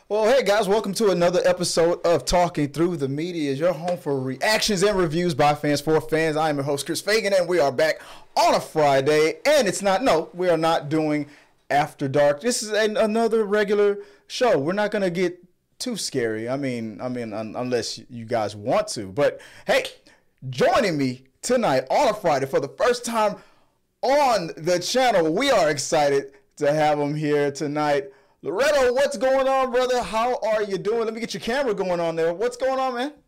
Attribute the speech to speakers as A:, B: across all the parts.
A: Well, hey guys, welcome to another episode of Talking Through the Media. Your home for reactions and reviews by fans for fans. I am your host, Chris Fagan, and we are back on a Friday. And we are not doing After Dark. This is another regular show. We're not going to get too scary. Unless you guys want to. But hey, joining me tonight on a Friday for the first time on the channel, we are excited to have him here tonight. Loretto, what's going on, brother? How are you doing? Let me get your camera going on there. What's going on, man?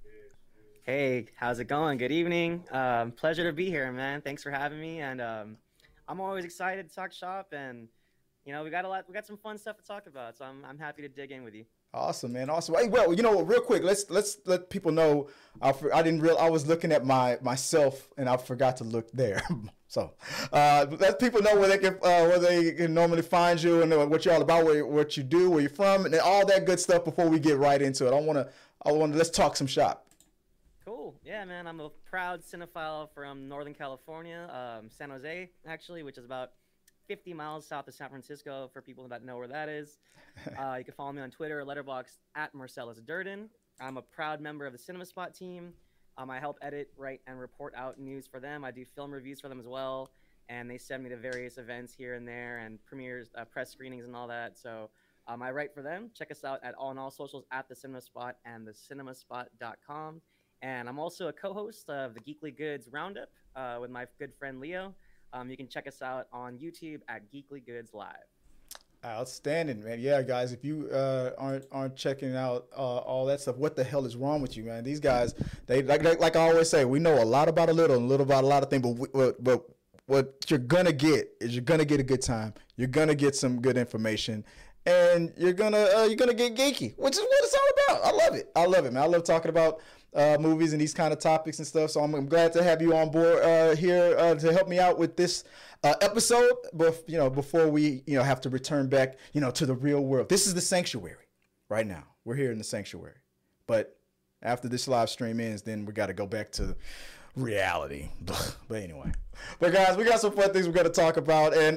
B: Hey, how's it going? Good evening. Pleasure to be here, man. Thanks for having me. And I'm always excited to talk shop, and we got some fun stuff to talk about. So I'm happy to dig in with you.
A: Awesome, man. Awesome. Hey, well, real quick, let's let people know. I was looking at myself and I forgot to look there. So let people know where they can normally find you and what you're all about, what you do, where you're from, and all that good stuff before we get right into it. I want to let's talk some shop.
B: Cool. Yeah, man. I'm a proud cinephile from Northern California, San Jose, actually, which is about 50 miles south of San Francisco for people that know where that is. You can follow me on Twitter or Letterboxd at Marcellus Durden. I'm a proud member of the Cinema Spot team. I help edit, write, and report out news for them. I do film reviews for them as well, and they send me to various events here and there and premieres, press screenings, and all that. So I write for them. Check us out on all socials at the Cinema Spot and thecinemaspot.com. And I'm also a co-host of the Geekly Goods Roundup with my good friend Leo. You can check us out on YouTube at Geekly Goods Live.
A: Outstanding, man. Yeah, guys, if you aren't checking out all that stuff, what the hell is wrong with you, man? These guys, they like I always say, we know a lot about a little and a little about a lot of things, but what you're gonna get is you're gonna get a good time. You're gonna get some good information, and you're gonna get geeky, which is what it's all about. I love it, man. I love talking about movies and these kind of topics and stuff. So I'm glad to have you on board here to help me out with this episode. But before we have to return back to the real world. This is the sanctuary right now. We're here in the sanctuary. But after this live stream ends, then we got to go back to reality. But anyway, guys, we got some fun things we're gonna talk about. And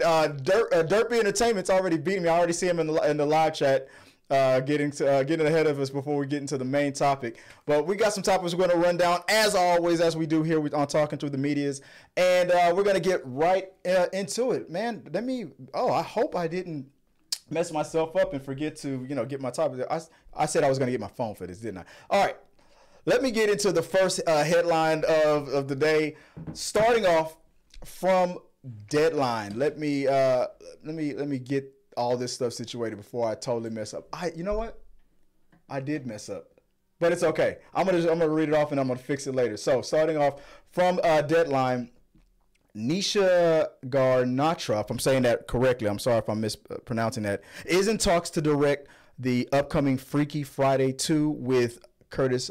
A: Derpy Entertainment's already beating me. I already see him in the live chat. Getting ahead of us before we get into the main topic. But we got some topics we're going to run down, as always, as we do here on Talking Through the Medias. And we're going to get right into it. Man, I hope I didn't mess myself up and forget to, get my topic. I said I was going to get my phone for this, didn't I? All right. Let me get into the first headline of the day. Starting off from Deadline. Let me get all this stuff situated before I totally mess up. You know what? I did mess up, but it's okay. I'm gonna read it off and I'm gonna fix it later. So starting off from Deadline, Nisha Garnatra, if I'm saying that correctly, I'm sorry if I'm mispronouncing that, is in talks to direct the upcoming Freaky Friday 2 with Lindsay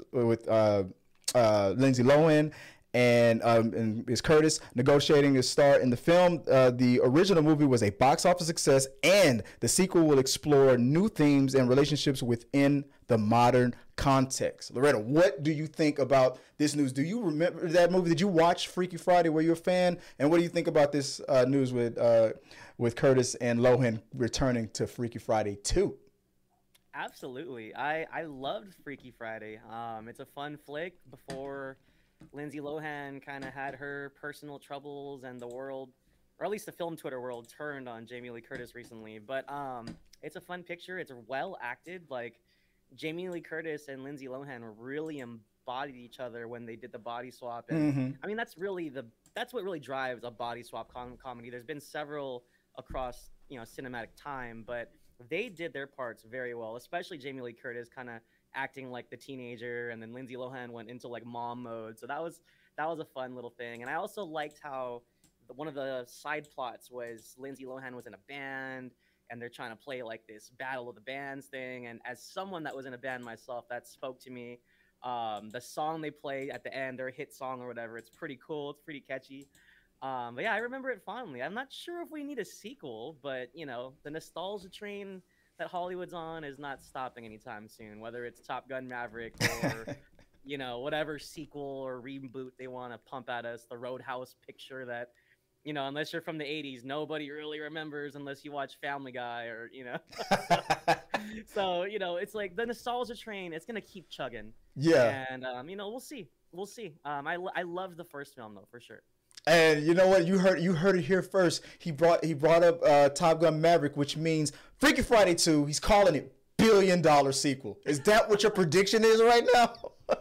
A: Lohan. And is Curtis negotiating a star in the film. The original movie was a box office success, and the sequel will explore new themes and relationships within the modern context. Loretta, what do you think about this news? Do you remember that movie? Did you watch Freaky Friday? Were you a fan? And what do you think about this news with Curtis and Lohan returning to Freaky Friday 2?
B: Absolutely. I loved Freaky Friday. It's a fun flick before Lindsay Lohan kind of had her personal troubles and the world, or at least the film Twitter world, turned on Jamie Lee Curtis recently. But it's a fun picture. It's well acted. Like, Jamie Lee Curtis and Lindsay Lohan really embodied each other when they did the body swap. And I mean, that's what really drives a body swap comedy. There's been several across cinematic time, but they did their parts very well, especially Jamie Lee Curtis kind of acting like the teenager, and then Lindsay Lohan went into like mom mode. So that was a fun little thing. And I also liked how one of the side plots was Lindsay Lohan was in a band and they're trying to play like this battle of the bands thing. And as someone that was in a band myself, that spoke to me. The song they play at the end, their hit song or whatever, it's pretty cool. It's pretty catchy. But yeah, I remember it fondly. I'm not sure if we need a sequel, but the nostalgia train that Hollywood's on is not stopping anytime soon, whether it's Top Gun Maverick or whatever sequel or reboot they want to pump at us, the Roadhouse picture that you know, unless you're from the 80s, nobody really remembers unless you watch Family Guy or, you know. so, so, you know, it's like the nostalgia train, it's going to keep chugging.
A: Yeah.
B: And, you know, we'll see. We'll see. I love the first film, though, for sure.
A: And you know what? You heard it here first. He brought up Top Gun Maverick, which means Freaky Friday 2. He's calling it $1 billion sequel. Is that what your prediction is right now?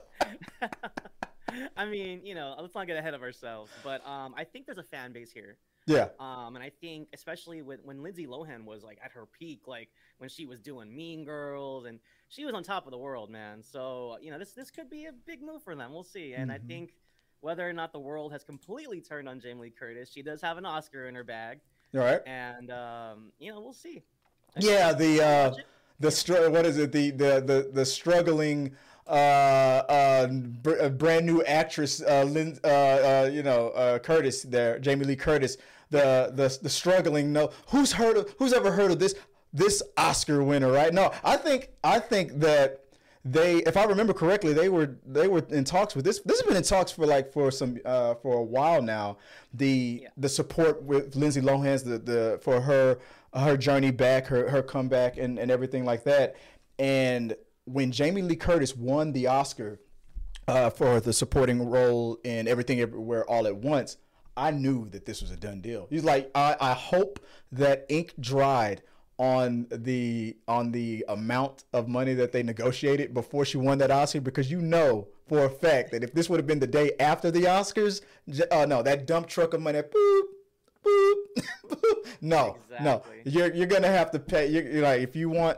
B: I mean, you know, let's not get ahead of ourselves, but I think there's a fan base here.
A: Yeah.
B: And I think especially when Lindsay Lohan was like at her peak, like when she was doing Mean Girls, and she was on top of the world, man. So, you know, this could be a big move for them. We'll see. And I think whether or not the world has completely turned on Jamie Lee Curtis, she does have an Oscar in her bag.
A: All right.
B: And you know, we'll see.
A: Yeah, the struggling brand new actress Curtis there, Jamie Lee Curtis, the struggling, who's ever heard of this Oscar winner, right? No, I think that they, if I remember correctly, they were in talks with this. This has been in talks for a while now. The support with Lindsay Lohan's for her journey back, her comeback, and everything like that. And when Jamie Lee Curtis won the Oscar for the supporting role in Everything Everywhere All at Once, I knew that this was a done deal. He's like, I hope that ink dried on the amount of money that they negotiated before she won that Oscar, because you know for a fact that if this would have been the day after the Oscars, no, that dump truck of money, boop, boop, boop. No, you're gonna have to pay. You're like, if you want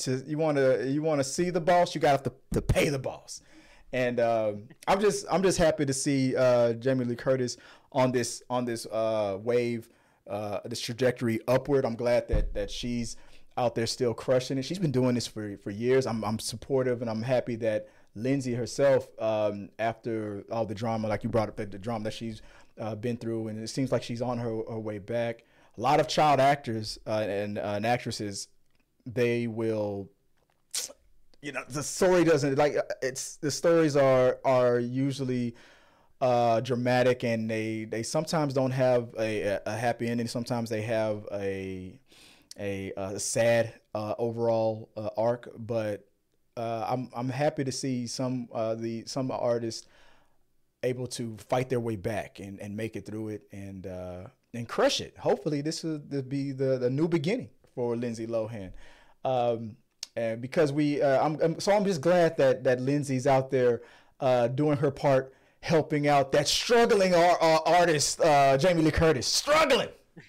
A: to see the boss, you got to pay the boss. And I'm just happy to see Jamie Lee Curtis on this wave, this trajectory upward. I'm glad that she's out there still crushing it. She's been doing this for years. I'm supportive, and I'm happy that Lindsay herself, after all the drama, like you brought up, the drama that she's been through, and it seems like she's on her way back. A lot of child actors and actresses, they will, the story doesn't, like, the stories are usually dramatic, and they sometimes don't have a happy ending. Sometimes they have a sad overall arc. But I'm happy to see some artists able to fight their way back and make it through it and crush it. Hopefully this will be the new beginning for Lindsay Lohan. And because I'm just glad that Lindsay's out there doing her part, helping out that struggling artist, Jamie Lee Curtis, struggling.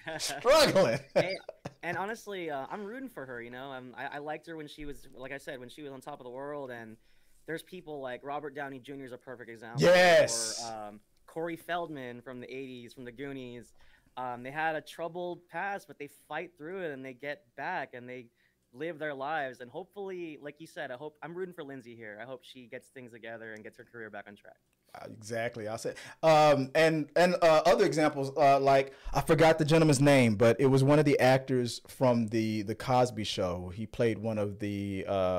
B: And honestly, I'm rooting for her. I liked her when she was, like I said, when she was on top of the world. And there's people like Robert Downey Jr. is a perfect example.
A: Yes.
B: Or Corey Feldman from the 80s, from the Goonies. They had a troubled past, but they fight through it and they get back and they live their lives. And hopefully, like you said, I'm rooting for Lindsay here. I hope she gets things together and gets her career back on track.
A: Exactly. I said, and other examples, like, I forgot the gentleman's name, but it was one of the actors from the Cosby Show. He played one of the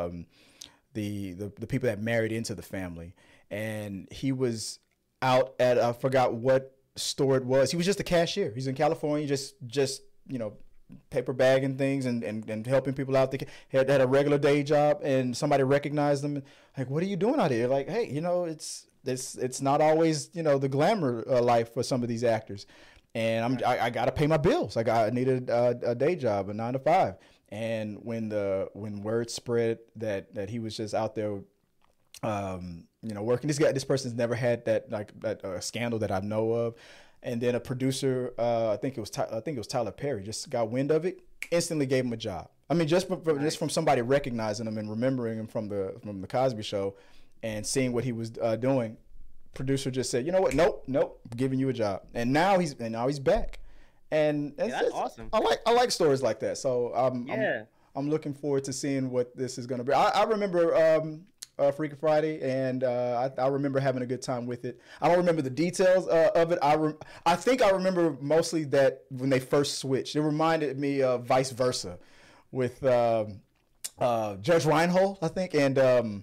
A: people that married into the family, and he was out at, I forgot what store it was. He was just a cashier. He's in California, just paper bagging things and helping people out. They had a regular day job, and somebody recognized him. Like, what are you doing out here? Like, hey, it's not always, the glamour life for some of these actors. And I got to pay my bills. I needed a day job, a 9 to 5. And when word spread that he was just out there, working, this person's never had that scandal that I know of. And then a producer, I think it was Tyler Perry, just got wind of it, instantly gave him a job. I mean, just from somebody recognizing him and remembering him from the Cosby Show, and seeing what he was doing, producer just said, you know what, nope, I'm giving you a job. And now he's back. And
B: that's awesome.
A: I like stories like that. So I'm looking forward to seeing what this is going to be. I remember Freaky Friday, and I remember having a good time with it. I don't remember the details of it. I think I remember mostly that when they first switched, it reminded me of Vice Versa with Judge Reinhold, I think, and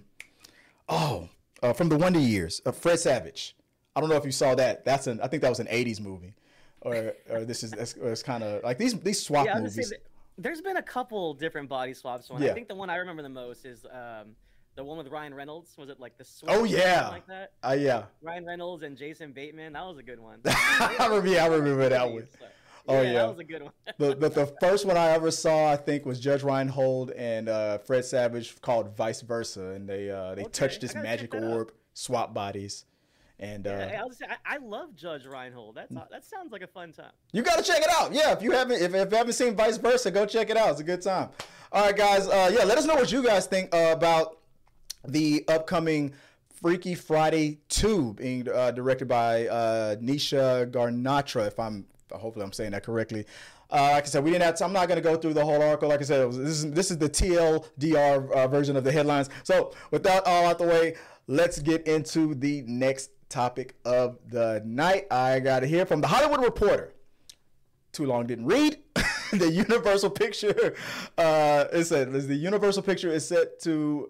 A: from the Wonder Years, Fred Savage. I don't know if you saw that. I think that was an 80s movie. or this is it's kind of like these swap
B: Yeah, I was gonna
A: movies.
B: say that there's been a couple different body swaps. One, I
A: Yeah.
B: think the one I remember the most is the one with Ryan Reynolds. Was it like the Switch
A: Oh
B: or
A: yeah.
B: something like that?
A: Yeah.
B: Ryan Reynolds and Jason Bateman. That was a good one.
A: I remember that one.
B: So,
A: Oh, yeah.
B: that was a good one.
A: The first one I ever saw, I think, was Judge Reinhold and Fred Savage, called Vice Versa, and they touched this
B: I gotta
A: magic
B: check that out.
A: orb, swap bodies, and
B: Yeah, I love Judge Reinhold. That sounds like a fun time.
A: you got to check it out. Yeah, if you haven't seen Vice Versa, go check it out. It's a good time. All right, guys. Yeah, let us know what you guys think about the upcoming Freaky Friday 2 being directed by Nisha Garnatra. Hopefully I'm saying that correctly. Like I said, we didn't have. I'm not going to go through the whole article. Like I said, this is the TLDR version of the headlines. So with that all out the way, let's get into the next topic of the night. I got it here from the Hollywood Reporter. Too long didn't read. The Universal Picture. It said the Universal Picture is set to.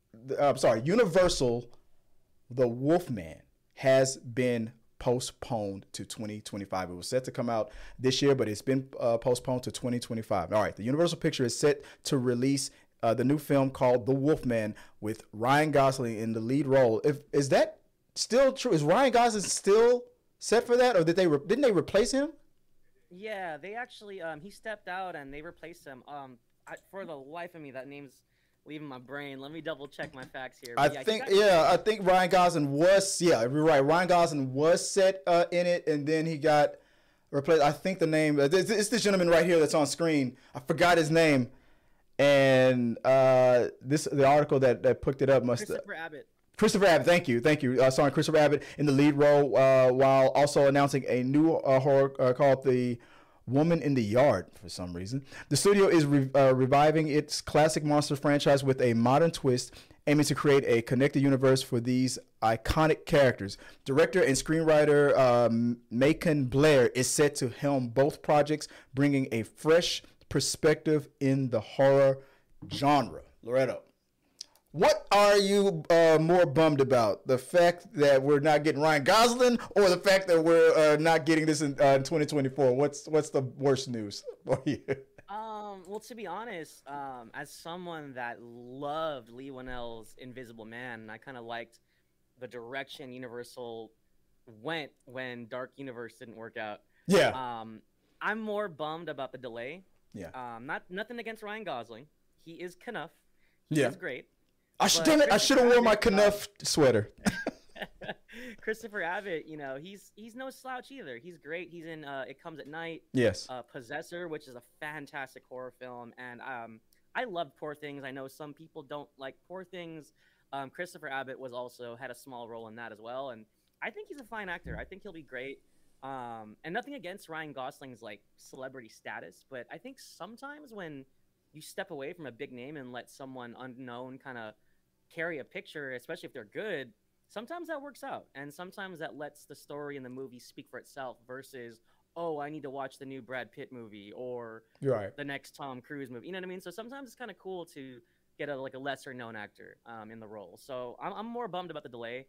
A: Universal, The Wolfman has been postponed to 2025. It was set to come out this year, but it's been postponed to 2025. All right, the Universal Picture is set to release the new film called The Wolfman with Ryan Gosling in the lead role. Is that still true? Is Ryan Gosling still set for that, or didn't they replace him?
B: Yeah, they actually he stepped out and they replaced him. For the life of me, that name's leaving my brain. Let me double check my facts here.
A: I think Ryan Gosling was you're right. Ryan Gosling was set in it, and then he got replaced. I think the name it's this gentleman right here that's on screen. I forgot his name, and the article that picked it up must
B: Christopher Abbott.
A: Christopher Abbott, thank you. Starring Christopher Abbott in the lead role, while also announcing a new horror called The Woman in the Yard for some reason. The studio is reviving its classic monster franchise with a modern twist, aiming to create a connected universe for these iconic characters. Director and screenwriter Macon Blair is set to helm both projects, bringing a fresh perspective in the horror genre. Loretto, what are you more bummed about? The fact that we're not getting Ryan Gosling, or the fact that we're not getting this in 2024? What's the worst news for you?
B: Well, to be honest, as someone that loved Lee Whannell's Invisible Man, and I kind of liked the direction Universal went when Dark Universe didn't work out.
A: Yeah.
B: I'm more bummed about the delay.
A: Yeah.
B: Nothing against Ryan Gosling. He is Knuff. He is great.
A: I should have worn my Knuff sweater.
B: Christopher Abbott, he's no slouch either. He's great. He's in It Comes at Night.
A: Yes.
B: Possessor, which is a fantastic horror film, and I love Poor Things. I know some people don't like Poor Things. Christopher Abbott had a small role in that as well, and I think he's a fine actor. I think he'll be great. And nothing against Ryan Gosling's like celebrity status, but I think sometimes when you step away from a big name and let someone unknown kind of carry a picture, especially if they're good, sometimes that works out, and sometimes that lets the story in the movie speak for itself versus, oh, I need to watch the new Brad Pitt movie or the next Tom Cruise movie. You know what I mean? So sometimes it's kind of cool to get a lesser known actor in the role. So I'm more bummed about the delay.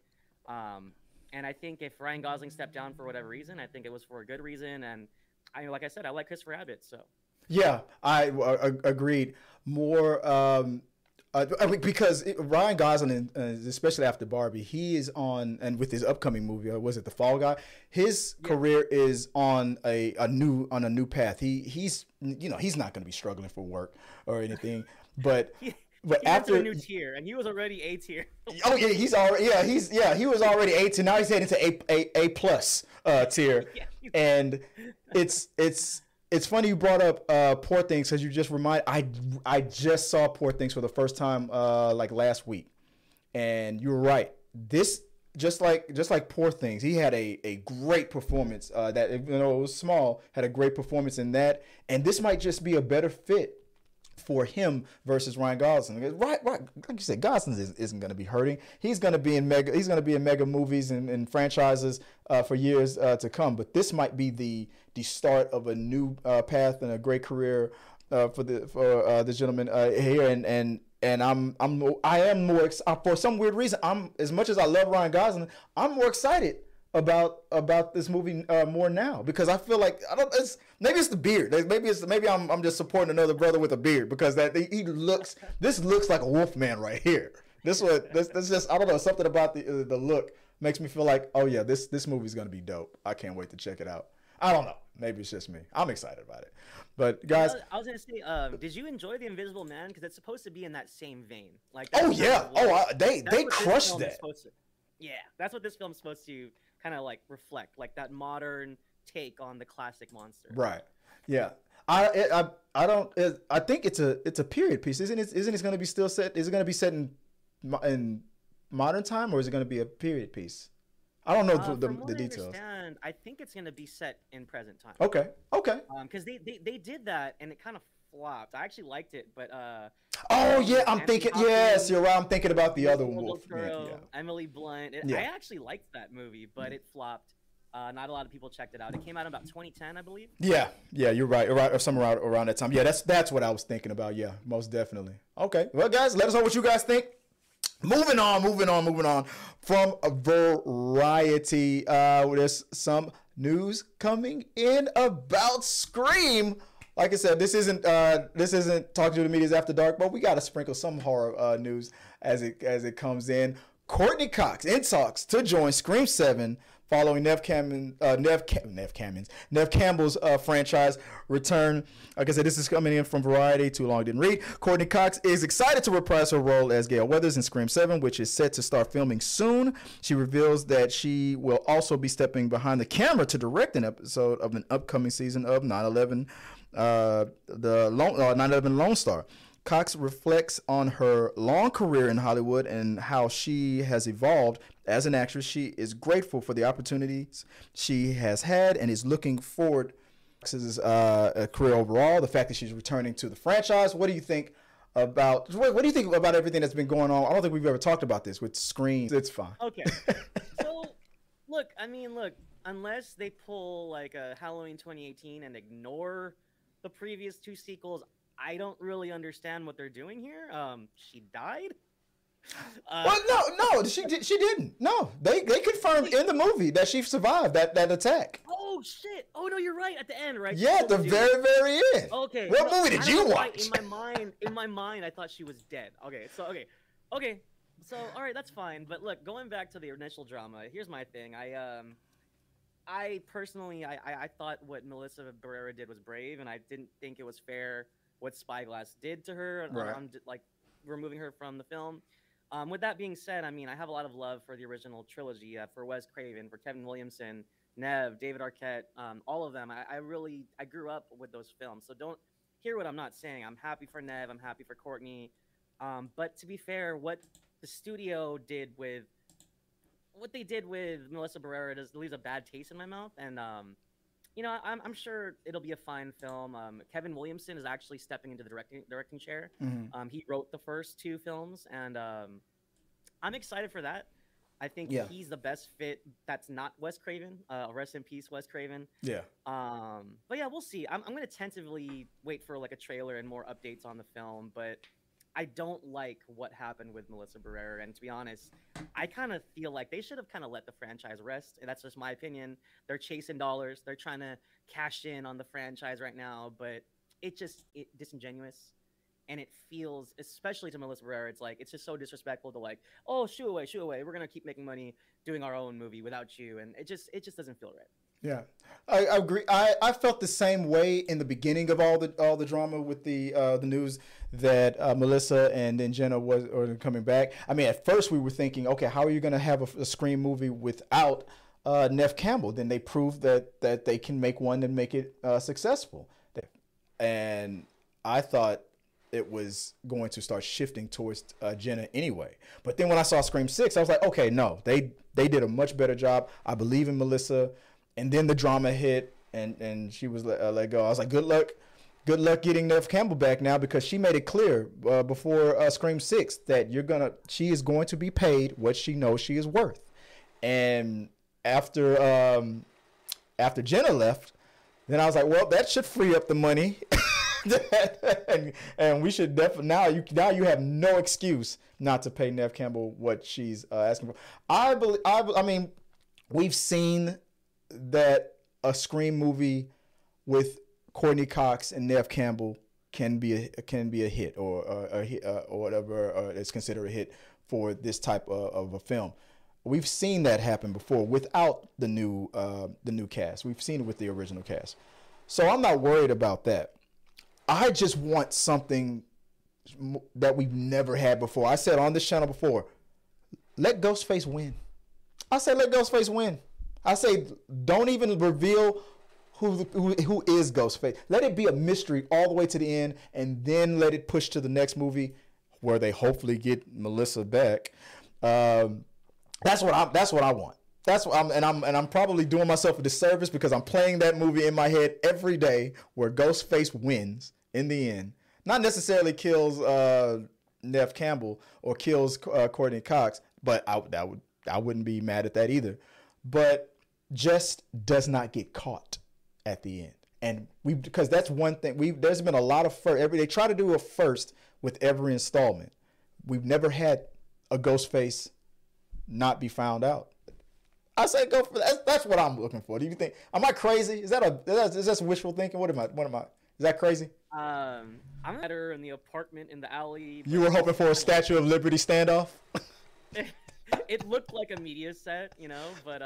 B: And I think if Ryan Gosling stepped down for whatever reason, I think it was for a good reason. And like I said, I like Christopher Abbott. So
A: yeah, I agreed. More because Ryan Gosling, especially after Barbie, he is on, and with his upcoming movie, was it The Fall Guy? His career is on a new path. He's not going to be struggling for work or anything, but. But after
B: a new tier, and he was already A tier.
A: Oh yeah, he was already A tier. Now he's heading to A plus tier, and it's funny you brought up Poor Things, because you just I just saw Poor Things for the first time like last week, and you're right. This just like Poor Things, he had a great performance. That it was small, had a great performance in that, and this might just be a better fit for him versus Ryan Gosling. Right, like you said, Gosling isn't going to be hurting. He's going to be in mega movies and franchises for years to come. But this might be the start of a new path and a great career for this gentleman here. And I am more for some weird reason. As much as I love Ryan Gosling, I'm more excited about this movie more now, because I feel like I don't. Maybe it's the beard. Maybe I'm just supporting another brother with a beard, because he looks. This looks like a Wolfman right here. This just, I don't know, something about the look makes me feel like, oh yeah, this movie's gonna be dope. I can't wait to check it out. I don't know. Maybe it's just me. I'm excited about it. But guys,
B: I was gonna say, did you enjoy The Invisible Man? Because it's supposed to be in that same vein. Like,
A: oh yeah, they crushed that.
B: Yeah, that's what this film's supposed to kind of like reflect, like that modern take on the classic monster.
A: Right. Yeah. I don't. I think it's a period piece, isn't it? Isn't it going to be still set? Is it going to be set in modern time, or is it going to be a period piece? I don't know the details.
B: I think it's going to be set in present time.
A: Okay.
B: Because they did that and it kind of flopped. I actually liked it, but
A: oh yeah, I'm thinking. Yes, you're right. I'm thinking about the other Wolf.
B: Yeah. Emily Blunt. I actually liked that movie, but it flopped. Not a lot of people checked it out. It came out in about 2010, I believe. Yeah,
A: you're right. Or somewhere around that time. Yeah, that's what I was thinking about. Yeah, most definitely. Okay, well, guys, let us know what you guys think. Moving on from a Variety. There's some news coming in about Scream. Like I said, this isn't Talking to the Media's After Dark, but we got to sprinkle some horror news as it comes in. Courtney Cox in talks to join Scream 7 following Neve Campbell's franchise return. Like I said, this is coming in from Variety. Too long didn't read. Courtney Cox is excited to reprise her role as Gale Weathers in Scream 7, which is set to start filming soon. She reveals that she will also be stepping behind the camera to direct an episode of an upcoming season of 9/11, the 9/11 Lone Star. Cox reflects on her long career in Hollywood and how she has evolved as an actress. She is grateful for the opportunities she has had and is looking forward to Cox's career overall. The fact that she's returning to the franchise. What do you think about everything that's been going on? I don't think we've ever talked about this with Scream. It's fine.
B: Okay. So, look, unless they pull like a Halloween 2018 and ignore the previous two sequels, I don't really understand what they're doing here. She died.
A: Well, no, she didn't. No, they confirmed in the movie that she survived that attack.
B: Oh shit! Oh no, you're right. At the end, right?
A: Yeah, at the very end.
B: Okay.
A: What movie did you watch?
B: In my mind, I thought she was dead. Okay. So all right, that's fine. But look, going back to the initial drama, here's my thing. I personally, I thought what Melissa Barrera did was brave, and I didn't think it was fair what Spyglass did to her,
A: right.
B: Like removing her from the film. With that being said, I have a lot of love for the original trilogy, for Wes Craven, for Kevin Williamson, Neve, David Arquette, all of them. I grew up with those films, so don't hear what I'm not saying. I'm happy for Neve, I'm happy for Courtney, but to be fair, what the studio did with Melissa Barrera leaves a bad taste in my mouth, and I'm sure it'll be a fine film. Kevin Williamson is actually stepping into the directing chair.
A: Mm-hmm.
B: He wrote the first two films, and I'm excited for that. I think he's the best fit. That's not Wes Craven. Rest in peace, Wes Craven.
A: Yeah.
B: But yeah, we'll see. I'm going to tentatively wait for like a trailer and more updates on the film, but I don't like what happened with Melissa Barrera, and to be honest, I kind of feel like they should have kind of let the franchise rest, and that's just my opinion. They're chasing dollars. They're trying to cash in on the franchise right now, but it's disingenuous, and it feels, especially to Melissa Barrera, it's just so disrespectful to like, oh, shoo away. We're going to keep making money doing our own movie without you, and it just doesn't feel right.
A: Yeah, I agree. I felt the same way in the beginning of all the drama with the news that Melissa and then Jenna were coming back. At first we were thinking, okay, how are you going to have a Scream movie without Neve Campbell? Then they proved that they can make one and make it successful. And I thought it was going to start shifting towards Jenna anyway. But then when I saw Scream 6, I was like, okay, no, they did a much better job. I believe in Melissa. And then the drama hit, and she was let go. I was like, good luck getting Neve Campbell back now, because she made it clear before Scream 6 that she is going to be paid what she knows she is worth. And after Jenna left, then I was like, well, that should free up the money, and we should definitely now you have no excuse not to pay Neve Campbell what she's asking for. we've seen that a Scream movie with Courtney Cox and Nev Campbell can be a hit or a hit or whatever is considered a hit for this type of a film. We've seen that happen before without the new cast. We've seen it with the original cast, so I'm not worried about that. I just want something that we've never had before. I said on this channel before, let Ghostface win. I say let Ghostface win. I say don't even reveal who is Ghostface. Let it be a mystery all the way to the end, and then let it push to the next movie where they hopefully get Melissa back. That's what I want. That's what I'm probably doing myself a disservice because I'm playing that movie in my head every day where Ghostface wins in the end. Not necessarily kills Nev Campbell or kills Courtney Cox, but I wouldn't be mad at that either. But just does not get caught at the end. And because that's one thing there's been a lot of they try to do a first with every installment. We've never had a Ghostface not be found out. I say go for that. That's what I'm looking for. Do you think? Am I crazy? Is that some wishful thinking? What am I? Is that crazy?
B: I'm better in the apartment in the alley.
A: You were hoping for a Statue of Liberty standoff?
B: It looked like a media set, but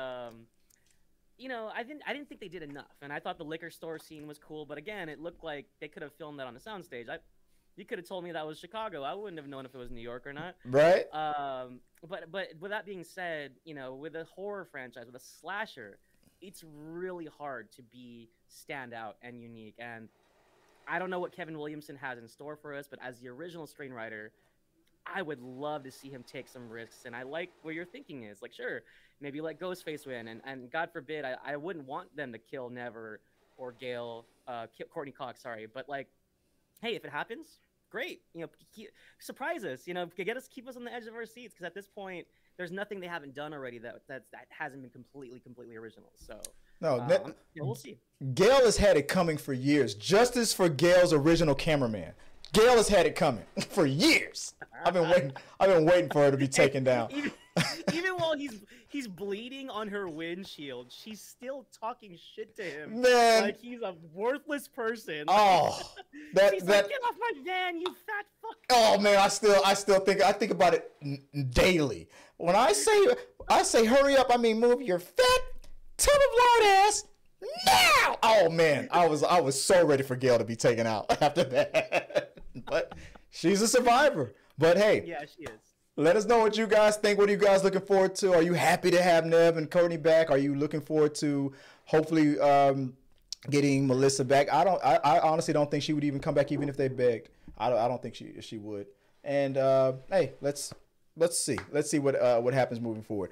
B: I didn't think they did enough, and I thought the liquor store scene was cool, but again, it looked like they could have filmed that on a soundstage. You could have told me that was Chicago. I wouldn't have known if it was New York or not.
A: Right.
B: But with that being said, with a horror franchise, with a slasher, it's really hard to be standout and unique. And I don't know what Kevin Williamson has in store for us, but as the original screenwriter, I would love to see him take some risks. And I like where your thinking is. Like, sure, maybe let Ghostface win. And God forbid, I wouldn't want them to kill Never or Gail, Courtney Cox, sorry. But, like, hey, if it happens, great. Surprise us. Keep us on the edge of our seats. Because at this point, there's nothing they haven't done already that hasn't been completely original. So we'll see.
A: Gail has had it coming for years. Justice for Gail's original cameraman. Gail has had it coming for years. I've been waiting for her to be taken down.
B: Even while he's bleeding on her windshield, she's still talking shit to him.
A: Man,
B: like he's a worthless person.
A: Oh,
B: she's like, get off my van, you fat fuck.
A: Oh man, I still think about it daily. When I say hurry up, I mean move your fat ton of lard ass now. Oh man, I was so ready for Gail to be taken out after that. But she's a survivor. But hey,
B: yeah, she is.
A: Let us know what you guys think. What are you guys looking forward to? Are you happy to have Nev and Courtney back? Are you looking forward to hopefully getting Melissa back? I honestly don't think she would even come back even if they begged. I don't think she would. And hey, let's see. Let's see what happens moving forward.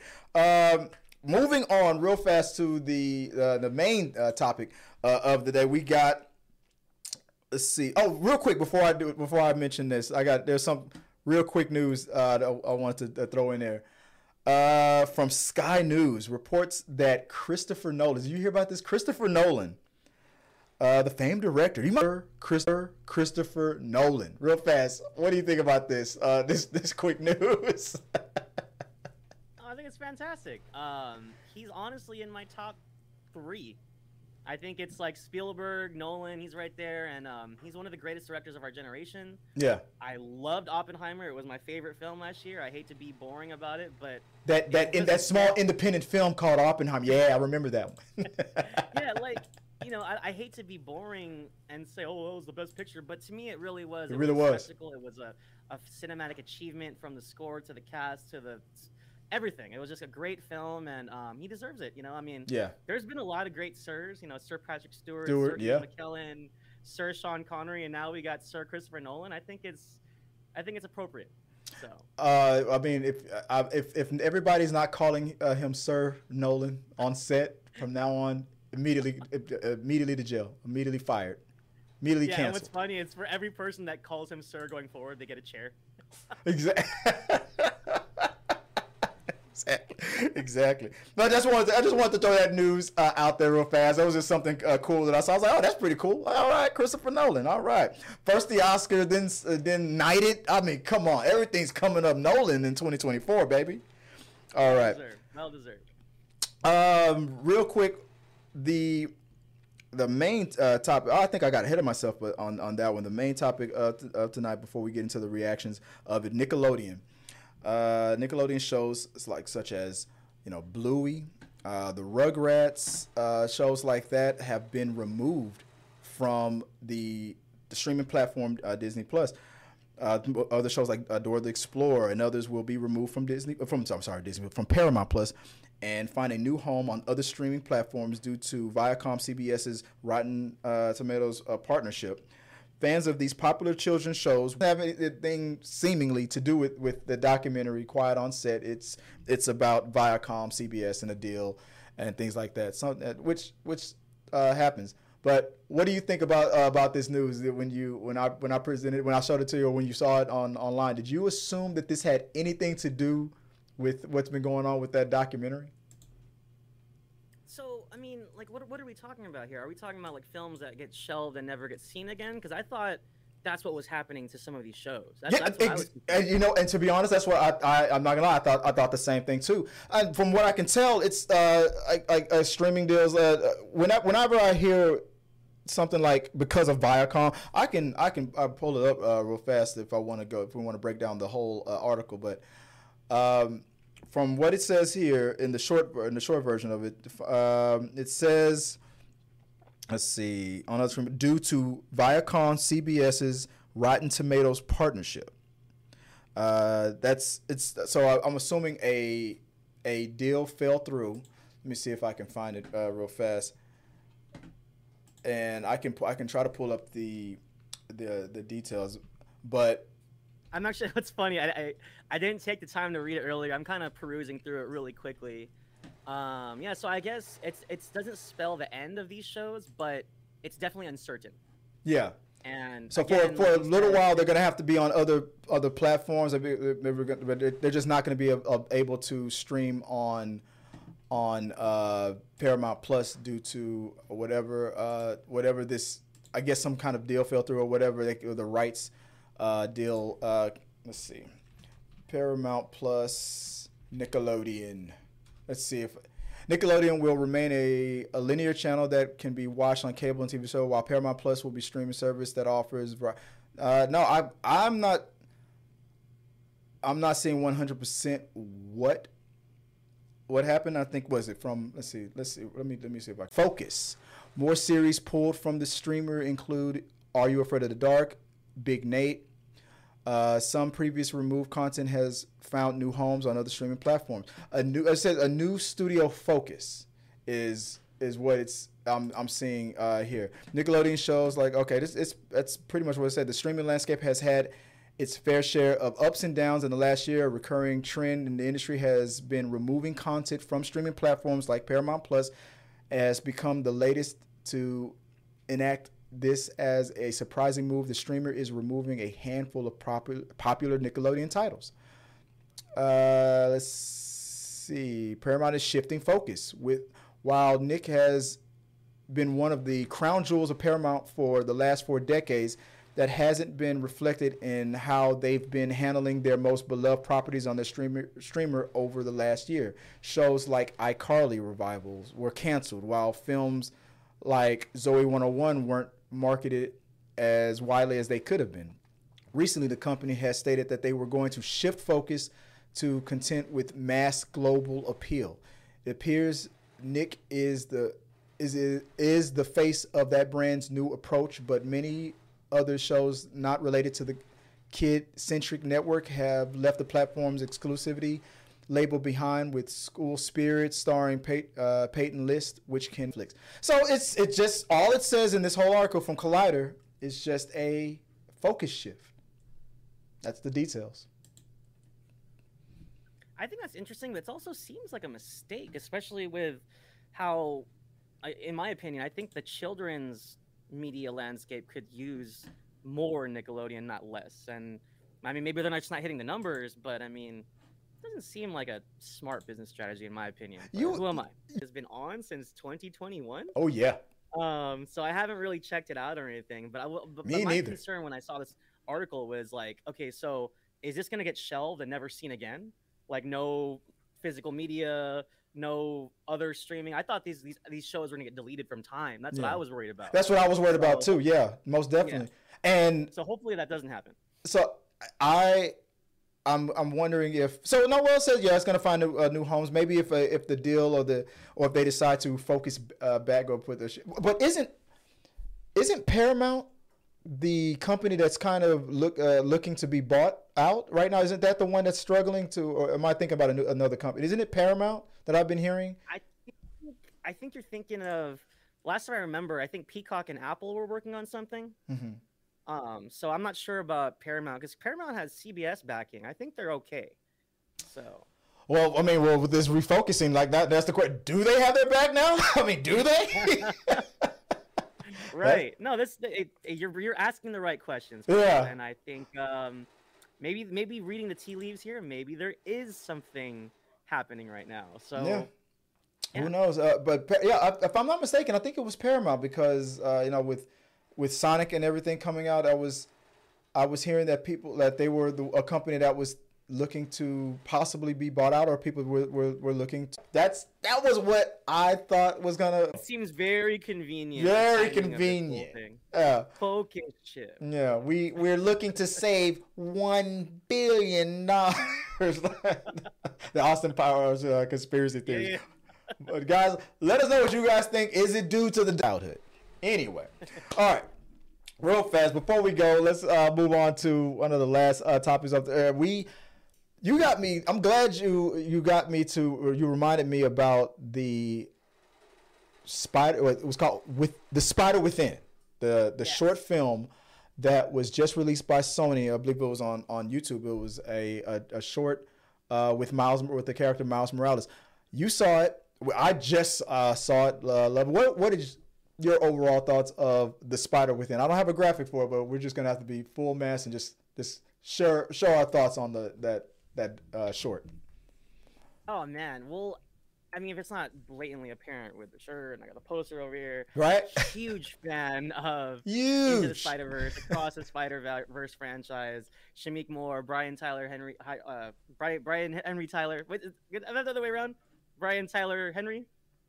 A: Moving on real fast to the main topic of the day. We got. Let's see. Oh, real quick before I mention this, there's some real quick news that I wanted to throw in there. From Sky News reports that Christopher Nolan. Did you hear about this? Christopher Nolan, the famed director. You remember Christopher Nolan? Real fast. What do you think about this? This quick news.
B: I think it's fantastic. He's honestly in my top 3. I think it's like Spielberg, Nolan, he's right there, and he's one of the greatest directors of our generation.
A: Yeah.
B: I loved Oppenheimer. It was my favorite film last year. I hate to be boring about it, but
A: that small independent film called Oppenheimer. Yeah, I remember that one.
B: Yeah, like, I hate to be boring and say, oh, that was the best picture, but to me it really was.
A: It really was.
B: Spectacle. It was a cinematic achievement from the score to the cast to the everything. It was just a great film, and he deserves it.
A: Yeah.
B: There's been a lot of great Sirs. Sir Patrick Stewart, Sir
A: yeah.
B: McKellen, Sir Sean Connery, and now we got Sir Christopher Nolan. I think it's appropriate. So.
A: I mean, if everybody's not calling him Sir Nolan on set from now on, immediately to jail, immediately fired, immediately canceled.
B: And what's funny is for every person that calls him Sir going forward, they get a chair.
A: Exactly. Exactly. But I just wanted to throw that news out there real fast. That was just something cool that I saw. I was like, oh, that's pretty cool. All right, Christopher Nolan. All right. First the Oscar, then knighted. I mean, come on. Everything's coming up Nolan in 2024, baby. All right.
B: Well deserved.
A: Real quick, the the main topic. I think I got ahead of myself, but on that one, the main topic of tonight, before we get into the reactions of it, Nickelodeon. Nickelodeon shows like such as Bluey, the Rugrats, shows like that have been removed from the streaming platform Disney Plus. Other shows like Dora the Explorer and others will be removed from Disney from Paramount Plus and find a new home on other streaming platforms due to Viacom CBS's Rotten Tomatoes partnership. Fans of these popular children's shows have anything seemingly to do with the documentary Quiet on Set. It's about Viacom, CBS, and a deal and things like that. Which happens. But what do you think about this news? That when I showed it to you, or when you saw it online, did you assume that this had anything to do with what's been going on with that documentary?
B: So, I mean, like, what are we talking about here? Are we talking about like films that get shelved and never get seen again? Because I thought that's what was happening to some of these shows. That's what I was
A: and to be honest, that's what I'm not gonna lie. I thought the same thing too. And from what I can tell, it's like streaming deals. Whenever I hear something like because of Viacom, I can pull it up real fast if I want to go, if we want to break down the whole article. But from what it says here in the short version of it, it says, let's see, on other due to Viacom CBS's Rotten Tomatoes partnership. So I'm assuming a deal fell through. Let me see if I can find it real fast. And I can try to pull up the details, but
B: I'm actually. What's funny? I didn't take the time to read it earlier. I'm kind of perusing through it really quickly. Yeah. So I guess it doesn't spell the end of these shows, but it's definitely uncertain.
A: Yeah.
B: And
A: so
B: again,
A: for a little while, they're gonna have to be on other platforms. They're just not gonna be able to stream on Paramount Plus due to whatever this, I guess, some kind of deal fell through or whatever, or the rights deal. Let's see, Paramount Plus, Nickelodeon. Let's see if Nickelodeon will remain a linear channel that can be watched on cable and TV show, while Paramount Plus will be streaming service that offers. No, I'm not seeing 100% what happened. I think was it from let's see let me see if I focus. More series pulled from the streamer include Are You Afraid of the Dark, Big Nate. Some previous removed content has found new homes on other streaming platforms. A new studio focus is what I'm seeing here. Nickelodeon shows like, okay, that's pretty much what it said. The streaming landscape has had its fair share of ups and downs in the last year. A recurring trend in the industry has been removing content from streaming platforms like Paramount Plus, has become the latest to enact this as a surprising move. The streamer is removing a handful of popular Nickelodeon titles. Let's see. Paramount is shifting focus. While Nick has been one of the crown jewels of Paramount for the last 4 decades, that hasn't been reflected in how they've been handling their most beloved properties on their streamer over the last year. Shows like iCarly revivals were canceled, while films like Zoe 101 weren't marketed as widely as they could have been. Recently, the company has stated that they were going to shift focus to content with mass global appeal. It appears Nick is the face of that brand's new approach, but many other shows not related to the kid-centric network have left the platform's exclusivity label behind, with School Spirit starring Peyton List, which can flicks. So it's just all it says in this whole article from Collider is just a focus shift. That's the details.
B: I think that's interesting, but it also seems like a mistake, especially with how, in my opinion, I think the children's media landscape could use more Nickelodeon, not less. And I mean, maybe they're just not hitting the numbers, but I mean, it doesn't seem like a smart business strategy, in my opinion. Who am I? It's been on since 2021.
A: Oh yeah.
B: So I haven't really checked it out or anything, but
A: Me
B: my
A: neither.
B: concern when I saw this article was like, okay, so is this gonna get shelved and never seen again? Like no physical media, no other streaming. I thought these shows were gonna get deleted from Time. That's what
A: Yeah.
B: I was worried about.
A: That's what I was worried about
B: So
A: too. Yeah, most
B: yeah,
A: definitely. And
B: so hopefully that doesn't happen.
A: so I I'm wondering if so. No, well said. Yeah, it's gonna find new homes. Maybe if the deal or if they decide to focus back or put the but isn't Paramount the company that's kind of looking to be bought out right now? Isn't that the one that's struggling to? Or am I thinking about another company? Isn't it Paramount that I've been hearing?
B: I think you're thinking of. Last time I remember, I think Peacock and Apple were working on something.
A: Mm-hmm.
B: So I'm not sure about Paramount because Paramount has CBS backing. I think they're okay. So.
A: Well, I mean, with this refocusing like that's the question. Do they have their back now? I mean, do they?
B: Right. No, you're asking the right questions.
A: Yeah.
B: And I think maybe reading the tea leaves here, maybe there is something happening right now. So.
A: Yeah.
B: Yeah.
A: Who knows? But yeah, if I'm not mistaken, I think it was Paramount because with Sonic and everything coming out, I was hearing that they were a company that was looking to possibly be bought out, or people were looking. That was what I thought was gonna.
B: It seems very convenient.
A: Very convenient.
B: Yeah. Focus chip.
A: Yeah, we're looking to save $1 billion. The Austin Powers conspiracy theory.
B: Yeah.
A: But guys, let us know what you guys think. Is it due to the childhood? Anyway, all right. Real fast before we go, let's move on to one of the last topics of the air. You got me. I'm glad you got me to. Or you reminded me about the spider. It was called The Spider Within, the short film that was just released by Sony. I believe it was on YouTube. It was a short with the character Miles Morales. You saw it. I just saw it. What is your overall thoughts of The Spider Within? I don't have a graphic for it, but we're just gonna have to be full mass and just show our thoughts on that short.
B: Oh man, well, I mean, if it's not blatantly apparent with the shirt, and I got the poster over here,
A: right?
B: Huge fan of
A: Into
B: the Spider-Verse, across the Spider-Verse franchise. Shameik Moore, Brian Henry Tyler. Wait, is that the other way around? Brian Tyler Henry.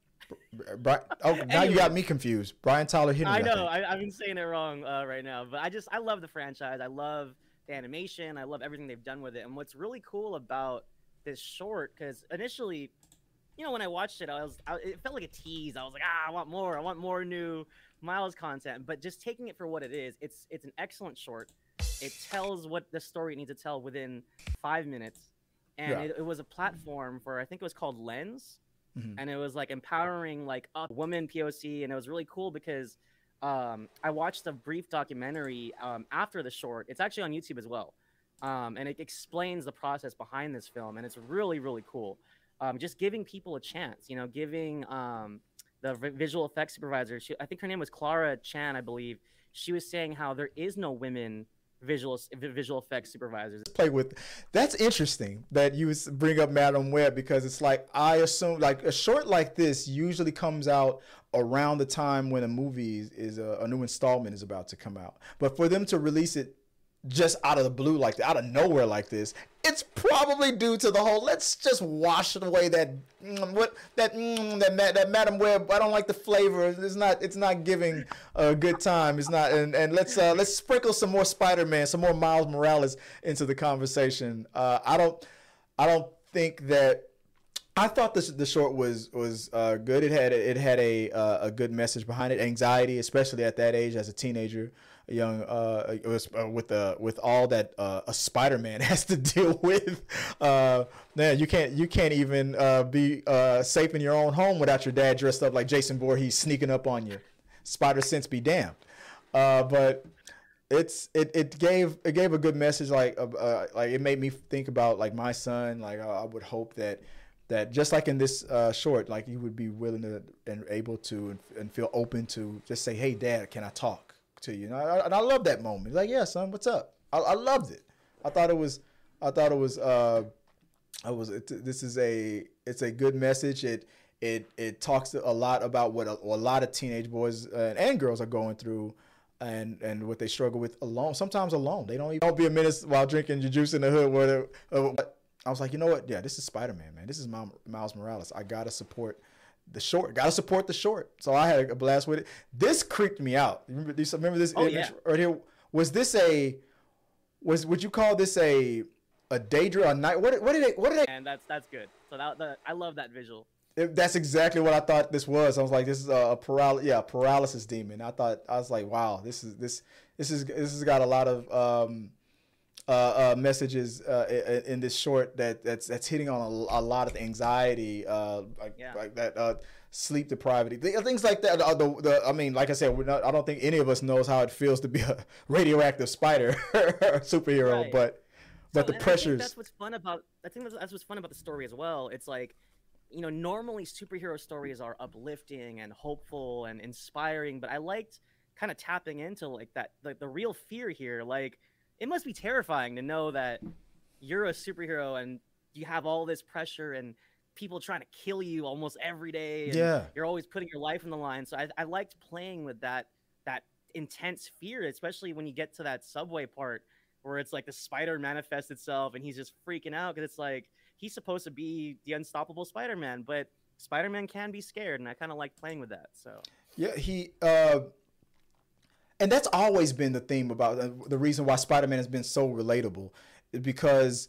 A: Now you got me confused. Brian Tyler Henry.
B: I know. I've been saying it wrong right now, but I love the franchise. I love the animation. I love everything they've done with it. And what's really cool about this short, because initially, when I watched it, it felt like a tease. I was like, I want more. I want more new Miles content. But just taking it for what it is, it's an excellent short. It tells what the story needs to tell within 5 minutes. And it was a platform for, I think it was called Lens. Mm-hmm. And it was like empowering like a woman POC. And it was really cool because I watched a brief documentary after the short. It's actually on YouTube as well. And it explains the process behind this film. And it's really, really cool. Just giving people a chance, giving the visual effects supervisor, I think her name was Clara Chan, I believe. She was saying how there is no women visual effects supervisors.
A: That's interesting that you bring up Madam Web, because it's like, I assume like a short like this usually comes out around the time when a movie is a new installment is about to come out. But for them to release it just out of the blue, like out of nowhere like this, it's probably due to the whole let's just wash away that Madam Web. I don't like the flavor. It's not giving a good time. It's not, and let's sprinkle some more Spider-Man, some more Miles Morales into the conversation. I don't think that. I thought the short was good. It had a good message behind it. Anxiety, especially at that age as a teenager, young with all that a Spider-Man has to deal with. Man, you can't even be safe in your own home without your dad dressed up like Jason Voorhees sneaking up on you. Spider sense be damned. But it gave a good message. Like it made me think about like my son. Like I would hope that just like in this short, like he would be willing to and able to and feel open to just say, "Hey, Dad, can I talk to you?" And I love that moment. He's like, "Yeah, son, what's up?" I loved it. It's a good message. It talks a lot about what a lot of teenage boys and girls are going through, and what they struggle with alone. Sometimes alone. They don't be a menace while drinking your juice in the hood. I was like, you know what? Yeah, this is Spider-Man, man. This is Miles Morales. I gotta support the short. Gotta support the short. So I had a blast with it. This creeped me out. Remember this
B: Oh
A: image
B: yeah.
A: right here? Would you call this a daydream, a night? What did they?
B: And that's good. So I love that visual.
A: That's exactly what I thought this was. I was like, this is a paralysis demon. I was like, wow, this has got a lot of messages in this short that's hitting on a lot of anxiety, like that sleep deprivation, things like that. I mean, like I said, I don't think any of us knows how it feels to be a radioactive spider superhero,
B: Right.
A: but
B: So,
A: the
B: and
A: pressures.
B: I think that's what's fun about the story as well. It's like, normally superhero stories are uplifting and hopeful and inspiring, but I liked kind of tapping into like that, like the real fear here. Like, it must be terrifying to know that you're a superhero and you have all this pressure and people trying to kill you almost every day, and
A: Yeah.
B: you're always putting your life on the line. So I liked playing with that intense fear, especially when you get to that subway part where it's like the spider manifests itself and he's just freaking out because it's like he's supposed to be the unstoppable Spider-Man, but Spider-Man can be scared, and I kind of like playing with that. So
A: Yeah, and that's always been the theme about the reason why Spider-Man has been so relatable, because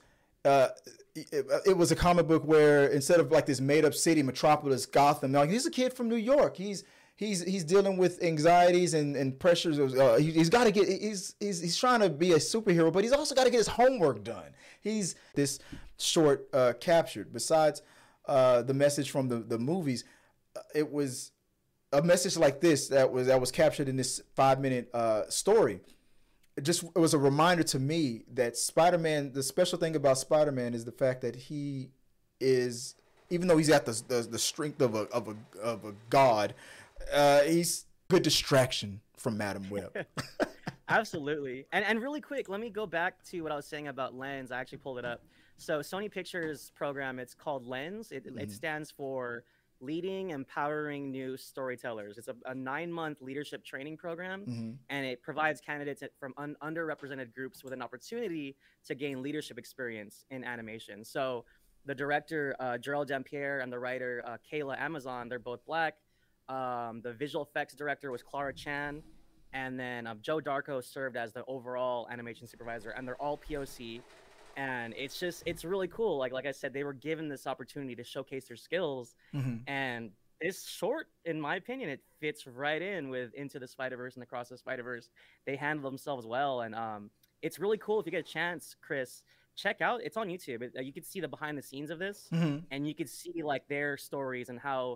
A: it was a comic book where instead of like this made-up city, Metropolis, Gotham, like he's a kid from New York. He's dealing with anxieties and pressures. He's got to get. He's trying to be a superhero, but he's also got to get his homework done. He's this short captured. Besides the message from the movies, it was a message like this that was captured in this 5-minute story. It was a reminder to me that Spider-Man. The special thing about Spider-Man is the fact that he is, even though he's got the strength of a god. He's good distraction from Madam Web.
B: absolutely. And really quick, let me go back to what I was saying about Lens. I actually pulled it up. So Sony Pictures program, it's called Lens. It stands for Leading Empowering New Storytellers. It's a 9-month leadership training program, and it provides candidates from underrepresented groups with an opportunity to gain leadership experience in animation. So the director, Gerald Dampierre, and the writer, Kayla Amazon, they're both Black. The visual effects director was Clara Chan, and then Joe Darko served as the overall animation supervisor, and they're all POC. And it's really cool. Like I said, they were given this opportunity to showcase their skills, and this short, in my opinion, it fits right in with Into the Spider-Verse and Across the Spider-Verse. They handle themselves well, and it's really cool. If you get a chance, Chris, check out. It's on YouTube. You can see the behind the scenes of this, and you can see like their stories and how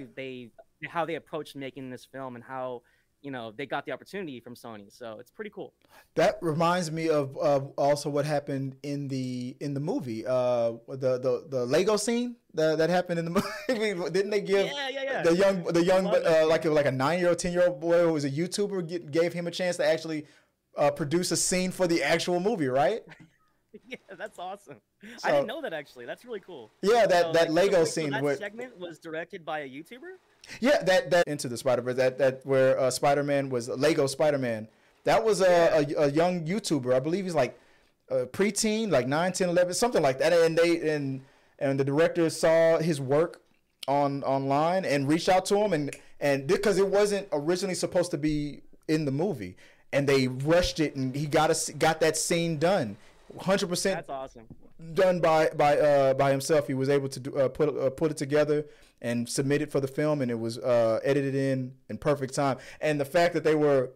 B: how they approached making this film and how they got the opportunity from Sony. So it's pretty cool.
A: That reminds me of also what happened in the movie, the Lego scene that happened in the movie. Didn't they give the young like a 9-year-old, 10-year-old boy who was a YouTuber gave him a chance to actually produce a scene for the actual movie, right?
B: Yeah, that's awesome.
A: So,
B: I didn't know that actually. That's really cool.
A: Yeah, that Lego scene.
B: That segment was directed by a YouTuber?
A: Yeah, that Into the Spider-Verse, that where Spider-Man was Lego Spider-Man. That was a young YouTuber. I believe he's like preteen, like 9, 10, 11, something like that. And the director saw his work online and reached out to him and because it wasn't originally supposed to be in the movie, and they rushed it and he got that scene done. 100%.
B: That's awesome.
A: Done by himself. He was able to put it together and submit it for the film, and it was edited in perfect time. And the fact that they were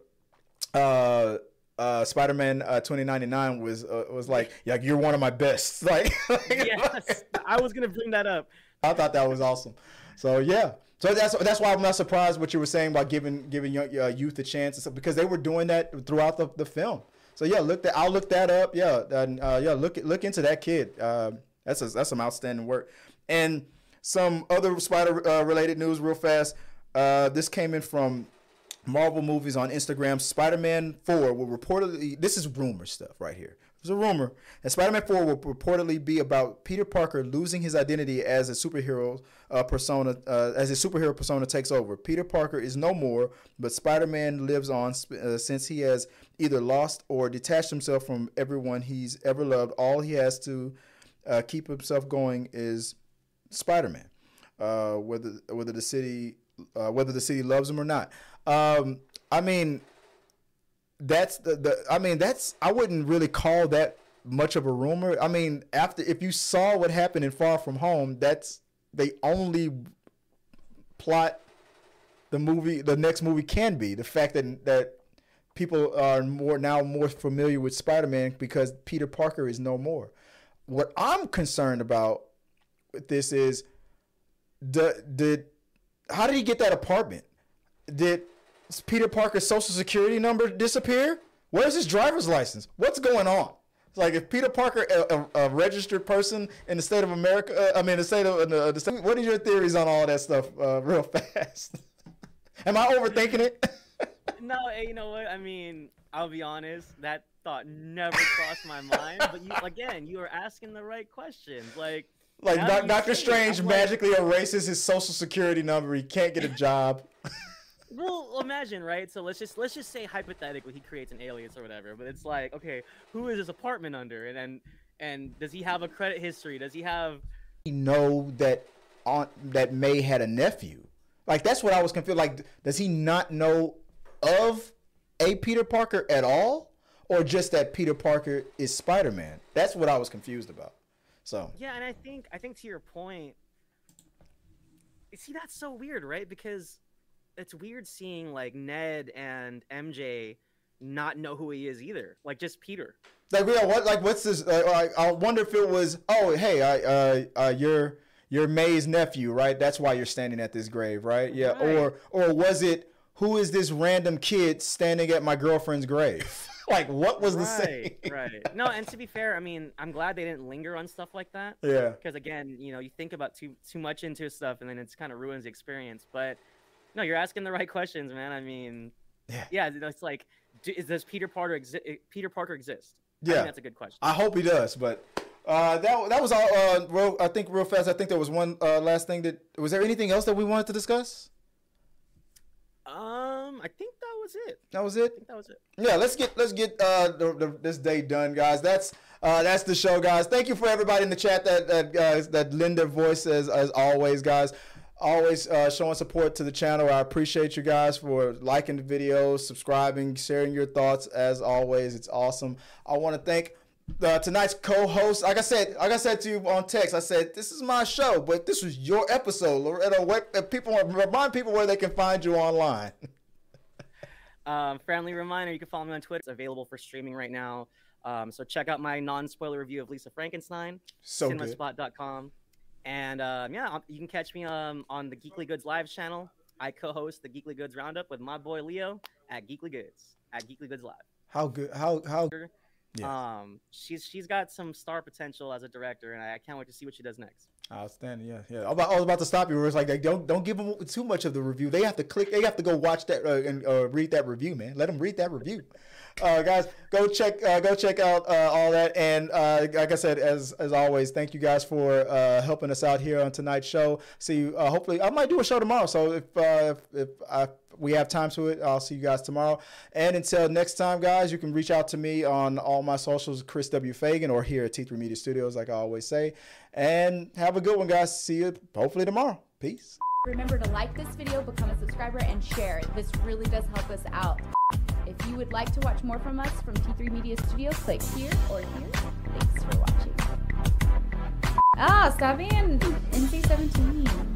A: Spider-Man 2099 was like you're one of my best.
B: Yes, I was gonna bring that up.
A: I thought that was awesome. So yeah. So that's why I'm not surprised what you were saying about giving young youth a chance, because they were doing that throughout the film. So yeah, I'll look that up. Yeah, and look into that kid. That's some outstanding work. And some other spider related news, real fast. This came in from Marvel Movies on Instagram. Spider-Man 4 will reportedly. This is rumor stuff right here. There's a rumor that Spider-Man 4 will reportedly be about Peter Parker losing his identity as a superhero persona, as his superhero persona takes over. Peter Parker is no more, but Spider-Man lives on since he has either lost or detached himself from everyone he's ever loved. All he has to keep himself going is Spider-Man. Whether the city loves him or not. I mean, that's I wouldn't really call that much of a rumor. I mean, if you saw what happened in Far From Home, they only plot the next movie can be the fact that people are more familiar with Spider-Man because Peter Parker is no more. What I'm concerned about with this is how did he get that apartment? Did Peter Parker's social security number disappear? Where's his driver's license? What's going on? It's like if Peter Parker, a registered person in the state of America, the state, what are your theories on all that stuff real fast? Am I overthinking it?
B: No, hey, you know what? I mean, I'll be honest. That thought never crossed my mind. But you were asking the right questions. Like
A: Doctor Strange magically erases his social security number. He can't get a job.
B: Well, imagine, right? So let's just say hypothetically he creates an alias or whatever. But it's like, okay, who is his apartment under? And does he have a credit history? Does he have?
A: You know that May had a nephew. Like that's what I was confused. Like, does he not know of a Peter Parker at all, or just that Peter Parker is Spider-Man? That's what I was confused about. So
B: yeah, and I think to your point, see, that's so weird, right? Because it's weird seeing like Ned and MJ not know who he is either, like just Peter.
A: Like, yeah, what's this? I wonder if it was, oh, hey, you're May's nephew, right? That's why you're standing at this grave, right? Yeah, right. Or was it, who is this random kid standing at my girlfriend's grave? Like, what was the saying?
B: Right. No, and to be fair, I mean, I'm glad they didn't linger on stuff like that.
A: Yeah.
B: Because again, you think about too much into stuff, and then it's kind of ruins the experience. But no, you're asking the right questions, man. I mean, yeah, it's like, does Peter Parker exist? Yeah, I think that's a good question.
A: I hope he does, but. That was all. I think real fast. I think there was one last thing was there anything else that we wanted to discuss?
B: I think that was it.
A: That was it.
B: I think that was it.
A: Yeah, let's get this day done, guys. That's the show, guys. Thank you for everybody in the chat that lend their voice as always, guys. Always showing support to the channel. I appreciate you guys for liking the videos, subscribing, sharing your thoughts. As always, it's awesome. I want to thank tonight's co-host. Like I said to you on text, I said this is my show, but this was your episode. Loretta, remind people where they can find you online.
B: Friendly reminder: you can follow me on Twitter. It's available for streaming right now. So check out my non-spoiler review of Lisa Frankenstein.
A: So
B: Cinemaspot.com. And you can catch me on the Geekly Goods Live channel. I co-host the Geekly Goods Roundup with my boy Leo at Geekly Goods Live. How good? How? Yeah. She's got some star potential as a director, and I can't wait to see what she does next.
A: Outstanding, yeah. I was about to stop you. Where it's like, don't give them too much of the review. They have to to go watch that and read that review, man. Let them read that review. Guys, go check out all that. And like I said, as always, thank you guys for helping us out here on tonight's show. See you. Hopefully, I might do a show tomorrow. So if we have time to it, I'll see you guys tomorrow. And until next time, guys, you can reach out to me on all my socials, Chris W. Fagan, or here at T3 Media Studios, like I always say. And have a good one, guys. See you hopefully tomorrow. Peace.
C: Remember to like this video, become a subscriber, and share it. This really does help us out. If you would like to watch more from us from T3 Media Studios, click here or here. Thanks for watching. Stop being NC-17.